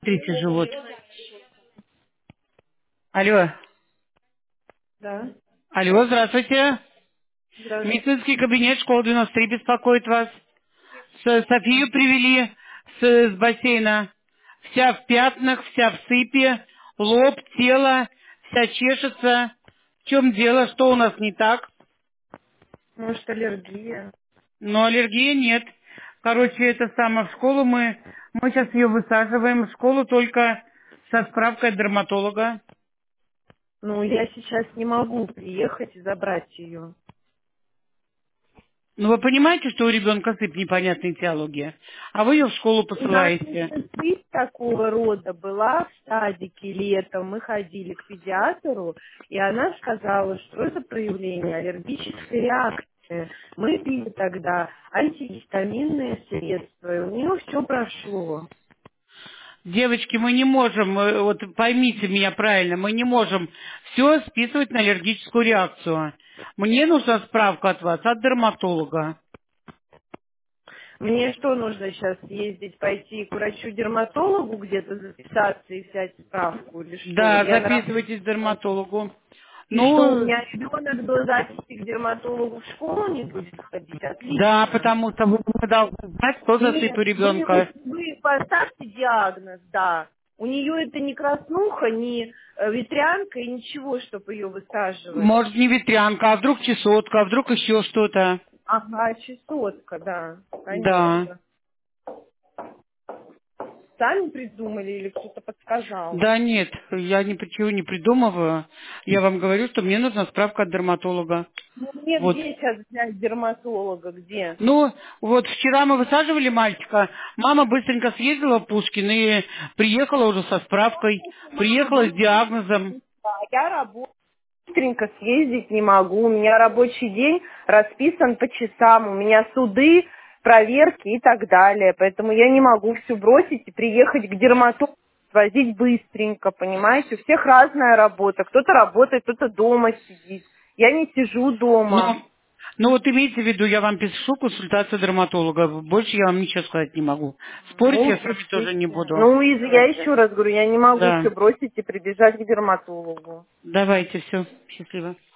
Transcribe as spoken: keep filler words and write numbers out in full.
Смотрите, живот. Алло. Да. Алло, здравствуйте. Здравствуйте. Медицинский кабинет школы девяносто три беспокоит вас. С- Софию привели с, с бассейна. Вся в пятнах, вся в сыпи, лоб, тело, вся чешется. В чем дело, что у нас не так? Может, аллергия? Но аллергии нет. Короче, это самое, в школу мы, мы сейчас ее высаживаем, в школу только со справкой от дерматолога. Ну, я сейчас не могу приехать и забрать ее. Ну, вы понимаете, что у ребенка сыпь непонятная теология, а вы ее в школу У нас посылаете. еще сыпь такого рода была в садике летом. Мы ходили к педиатру, и она сказала, что это проявление аллергической реакции. Мы пили тогда антигистаминные средства, и у нее все прошло. Девочки, мы не можем, э, вот поймите меня правильно, мы не можем все списывать на аллергическую реакцию. Мне нужна справка от вас, от дерматолога. Мне что нужно сейчас ездить, пойти к врачу-дерматологу где-то записаться и взять справку или что? Вот Да, я на работе. записывайтесь к дерматологу. И что, у Ну, меня ребенок до записи к дерматологу в школу не будет ходить? да, Отлично. потому что вы вы должны знать, что за сыпь у Нет, вы, ребенка. вы поставьте диагноз, да. У нее это не краснуха, не э, ветрянка и ничего, чтобы ее высаживать. Может, не ветрянка, а вдруг чесотка, а вдруг еще что-то. Ага, чесотка, да, Да. конечно. Сами придумали или кто-то подсказал? Да нет, я ничего не придумываю. Я вам говорю, что мне нужна справка от дерматолога. Ну, мне Вот. где сейчас взять дерматолога, где? Ну, вот вчера мы высаживали мальчика, мама быстренько съездила в Пушкин и приехала уже со справкой, Мама, приехала с быстренько, диагнозом. я работаю. Быстренько съездить не могу. У меня рабочий день расписан по часам. У меня суды, проверки и так далее. Поэтому я не могу все бросить и приехать к дерматологу, возить быстренько, понимаете? У всех разная работа. Кто-то работает, кто-то дома сидит. Я не сижу дома. Но, ну вот имейте в виду, я вам пишу консультацию дерматолога, больше я вам ничего сказать не могу. Спорить Ну, я с вами тоже не пишите. буду. Ну, и я еще раз говорю, я не могу Да, все бросить и прибежать к дерматологу. давайте, все, счастливо.